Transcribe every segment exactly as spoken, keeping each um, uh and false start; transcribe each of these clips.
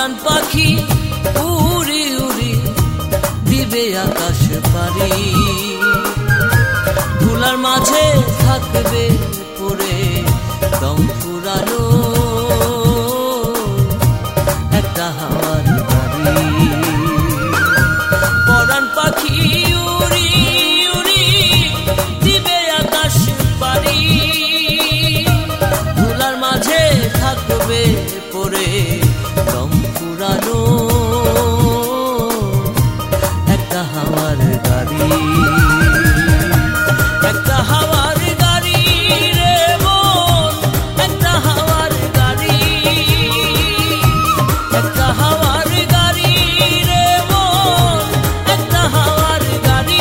পরাণ পাখি উড়ি উড়ি দিবে আকাশ পারি, ধুলার মাঝে থাকবে পড়ে দম ফুরানো একটা হাওয়ার গাড়ি। পরাণ পাখি উড়ি উড়ি দিবে আকাশ পারি, ধুলার মাঝে থাকবে পড়ে দম ফুরানো একটা হাওয়ার গাড়ি। একটা হাওয়ার গাড়ি রে মন, একটা হাওয়ার গাড়ি, একটা হাওয়ার গাড়ি রে মন, একটা হাওয়ার গাড়ি।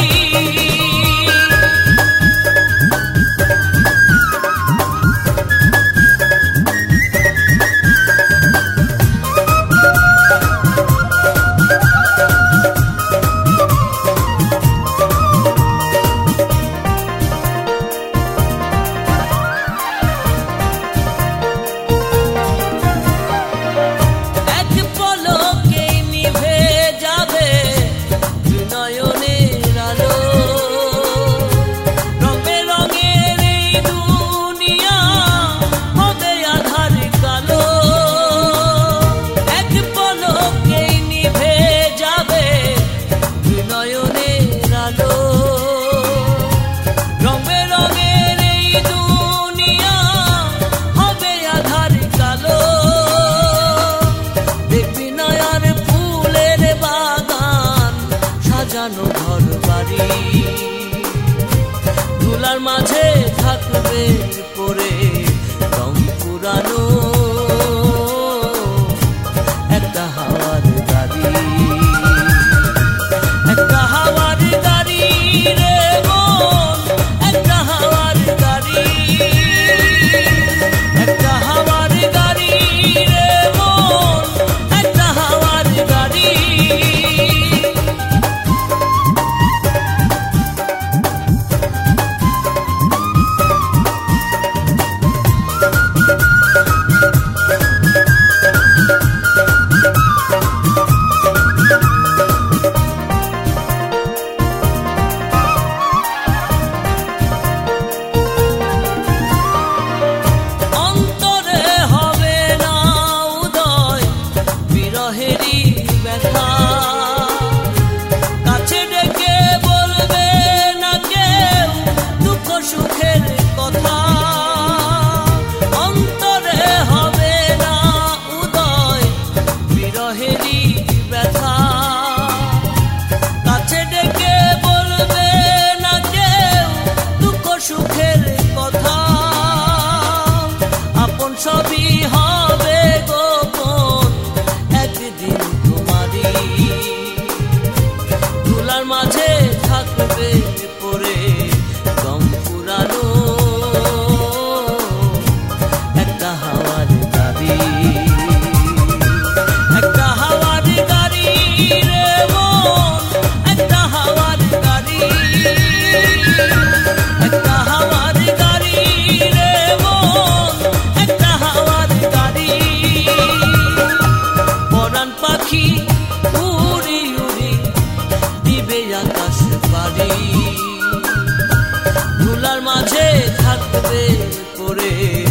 ঘর বাড়ি, ধুলার মাঝে থাকবে পড়ে দম পুরানো একটা হাওয়ার গাড়ি। একটা হাওয়ার গাড়ি রে মন, একটা হাওয়ার গাড়ি, একটা হাওয়ার গাড়ি রে মন, একটা হাওয়ার গাড়ি। কাছে ডেকে বলবে না কেউ দুঃখ সুখের কথা, অন্তরে হবে না উদয় বিরহেরই ব্যথা। কাছে ডেকে বলবে না কেউ দুঃখ সুখের কথা, আপন সবই হবে গোপন একদিন তোমারই, ধুলার মাঝে থাকবে পড়ে দম ফুরানো একটা হাওয়ার গাড়ি। একটা হাওয়ার গাড়ি রে মন, একটা হাওয়ার গাড়ি, একটা হাওয়ার গাড়ি রে মন, একটা হাওয়ার গাড়ি। পরাণ পাখি উড়ি উড়ি দিবে আকাশ পারি, ধুলার মাঝে থাকবে পড়ে